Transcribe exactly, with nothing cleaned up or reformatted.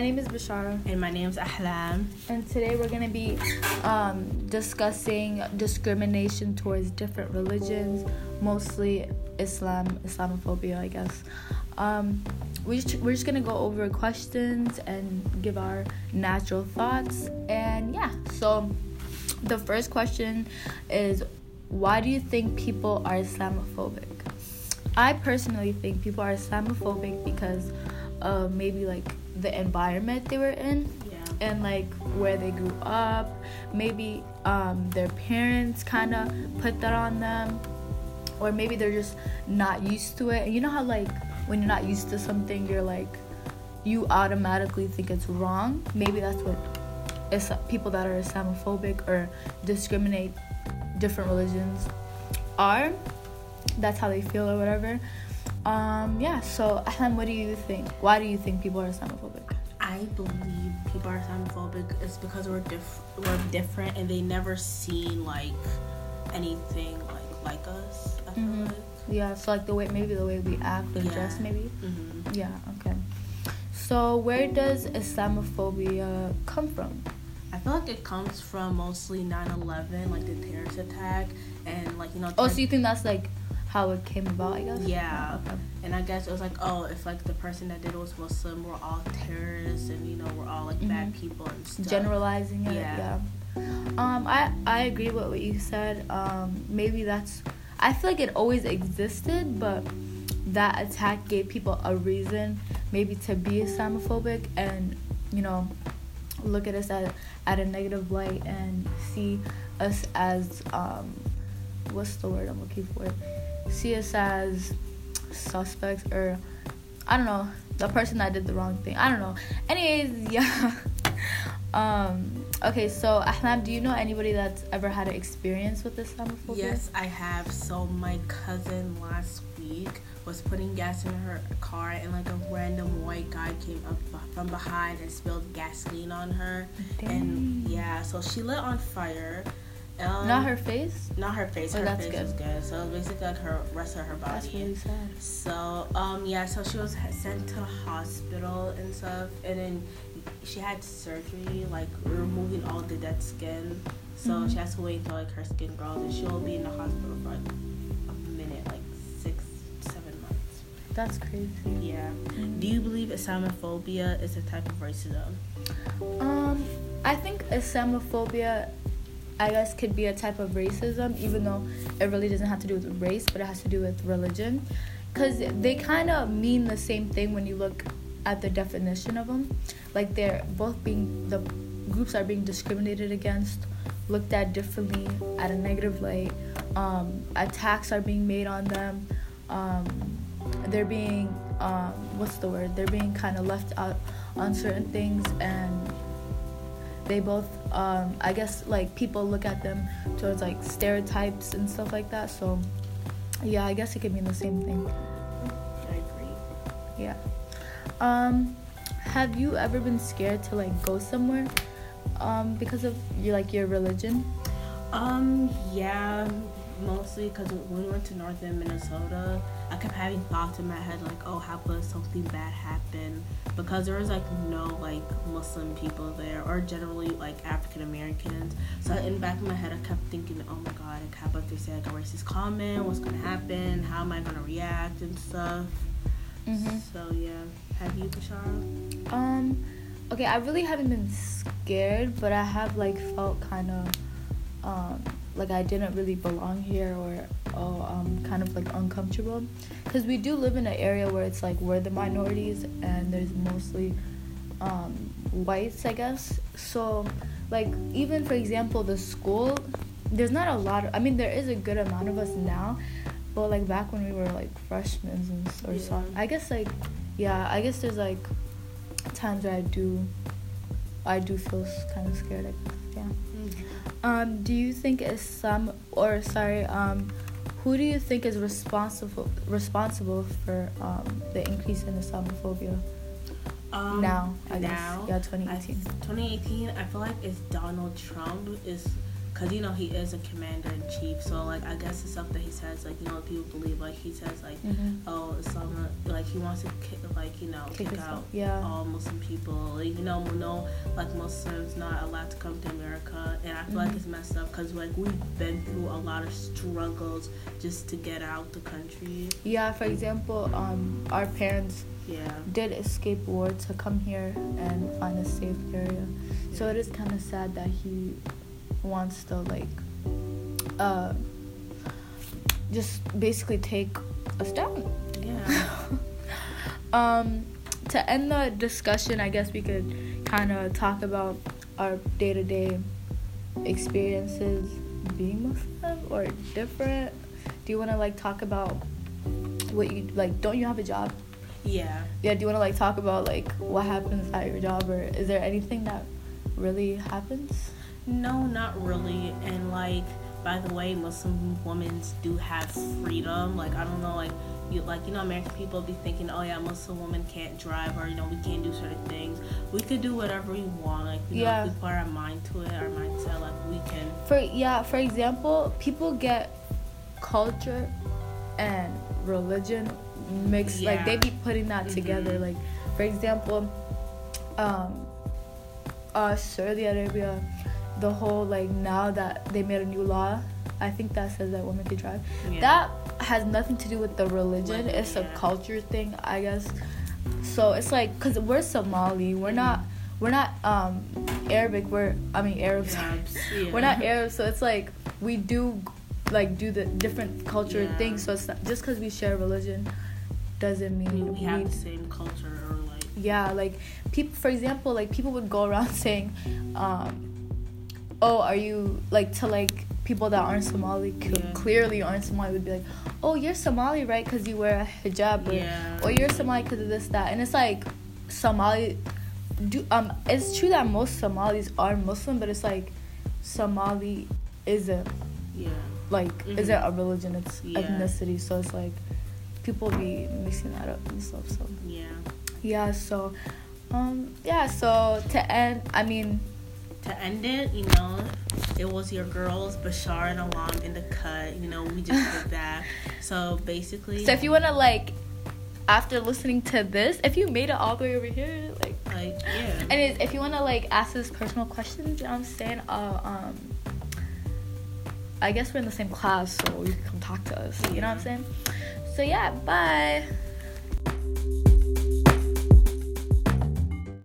name is Bashara. And my name is Ahlam. And today we're going to be um, discussing discrimination towards different religions, mostly Islam, Islamophobia, I guess. Um, we just, we're just going to go over questions and give our natural thoughts. And yeah, so the first question is, why do you think people are Islamophobic? I personally think people are Islamophobic because of maybe like the environment they were in, Yeah. and like where they grew up. Maybe um, their parents kind of put that on them, or maybe they're just not used to it. You know how like when you're not used to something, you're like you automatically think it's wrong. Maybe that's what is people that are Islamophobic or discriminate different religions are. That's how they feel or whatever. Um, yeah, so Ahlam, what do you think? Why do you think people are Islamophobic? I believe people are Islamophobic is because we're diff- we're different and they never seen like anything like like us. I feel Mm-hmm. like. Yeah, so like the way maybe the way we act or Yeah. dress, maybe. Mm-hmm. Yeah, okay. So where does Islamophobia come from? I feel like it comes from mostly nine eleven, like the terrorist attack, and like you know. Oh, ter- so you think that's like how it came about, I guess? Yeah. Okay. And I guess it was like, oh, if like the person that did it was Muslim, we're all terrorists, and you know we're all like bad Mhm. people and stuff. Generalizing it, yeah. Yeah. Um, I I agree with what you said. Um, maybe that's. I feel like it always existed, but that attack gave people a reason, maybe to be Islamophobic, and you know, look at us at at a negative light and see us as um, what's the word I'm looking for? See us as suspects, or I don't know, the person that did the wrong thing. I don't know. Anyways, yeah. um, okay, so Ahlam, do you know anybody that's ever had an experience with Islamophobia? Yes, I have. So my cousin last week was putting gas in her car, and like a random white guy came up b- from behind and spilled gasoline on her. Dang. And yeah, so she lit on fire. Um, Not her face? Not her face. Oh, Her that's face good. was good. So it was basically like her rest of her body. That's really sad. So um yeah, so she was sent to the hospital and stuff, and then she had surgery, like removing all the dead skin. So Mhm. she has to wait until like her skin grows, and she'll be in the hospital for like a minute, like six, seven months. That's crazy. Yeah. Mhm. Do you believe Islamophobia is a type of racism? Um, I think Islamophobia, I guess, could be a type of racism, even though it really doesn't have to do with race, but it has to do with religion. Because they kind of mean the same thing when you look at the definition of them. Like, they're both being, the groups are being discriminated against, looked at differently, at a negative light. Um, attacks are being made on them. Um, they're being, um, what's the word? They're being kind of left out on certain things, and they both, um, I guess, like, people look at them towards, like, stereotypes and stuff like that. So, yeah, I guess it could mean the same thing. I agree. Yeah. Um, have you ever been scared to, like, go somewhere um, because of, your, like, your religion? Um, yeah, mostly because when we went to northern Minnesota, I kept having thoughts in my head like, oh, how could something bad happen? Because there was like no like Muslim people there, or generally like African Americans. So in the back of my head, I kept thinking, oh my god, like, how about they say like a racist comment? What's gonna happen? How am I gonna react and stuff? Mm-hmm. So yeah, have you, Bashara? Um, okay, I really haven't been scared, but I have, like, felt kind of, um, like I didn't really belong here, or oh, um, kind of like uncomfortable, because we do live in an area where it's like we're the minorities and there's mostly um, whites, I guess. So like, even for example, the school, there's not a lot of, I mean, there is a good amount of us now, but like back when we were like freshmen and or Yeah. so, I guess like yeah, I guess there's like times where I do I do feel kind of scared, I guess. Yeah. Um, do you think Islam, or sorry, um, who do you think is responsible responsible for um, the increase in Islamophobia Um, now? I now, guess, yeah, twenty eighteen. I, twenty eighteen. I feel like it's Donald Trump is because you know he is a commander in chief, so like I guess the stuff that he says, like you know people believe, like he says like mm-hmm. oh Islam, like he wants to kick, like you know kick, kick out yeah. all Muslim people, like, you know no like Muslims not allowed to come to America, and I feel mm-hmm. like it's messed up because like we've been through a lot of struggles just to get out the country. Yeah, for example, um our parents yeah did escape war to come here and find a safe area, yeah. So it is kind of sad that he wants to like uh just basically take us down. Yeah. um to end the discussion, I guess we could kind of talk about our day-to-day experiences being Muslim or different. Do you want to like talk about what you like? Don't you have a job? Yeah. Yeah, do you want to like talk about like what happens at your job, or is there anything that really happens? No, not really. And like, by the way, Muslim women do have freedom. Like, I don't know, like you like you know American people be thinking, oh yeah, Muslim women can't drive, or you know we can't do certain things. We could do whatever we want. Like, you yeah. know, if we put our mind to it, our mindset, like we can. For yeah, for example, people get culture and religion mixed. Yeah. Like they be putting that mm-hmm. together. Like, for example, um, uh, Saudi Arabia, the whole like now that they made a new law, I think that says that women can drive. Yeah. That has nothing to do with the religion. Like, it's yeah. a culture thing, I guess. So it's like, cause we're Somali, we're mm-hmm. not, we're not um Arabic. We're I mean Arabs. Arabs yeah. We're not Arabs, so it's like we do like do the different culture yeah. things. So it's not, just cause we share religion doesn't mean we, we have we, the same culture or like. Yeah, like people. For example, like people would go around saying, um, "Oh, are you like to like." People that aren't Somali, c- yeah. clearly aren't Somali, would be like, oh, you're Somali, right, because you wear a hijab, or, yeah. or you're Somali because of this, that. And it's like, Somali, do um, it's true that most Somalis are Muslim, but it's like, Somali isn't, yeah. like, mm-hmm. isn't a religion, it's yeah. ethnicity, so it's like, people be mixing that up and stuff, so. Yeah. Yeah, so, um, yeah, so to end, I mean, to end it, you know, it was your girls, Bashar and Alam in the cut. You know, we just did that. So basically, so if you want to like, after listening to this, if you made it all the way over here, like, like yeah. And if you want to like ask us personal questions, you know what I'm saying? Uh, um, I guess we're in the same class, so you can come talk to us. Yeah. You know what I'm saying? So yeah, bye.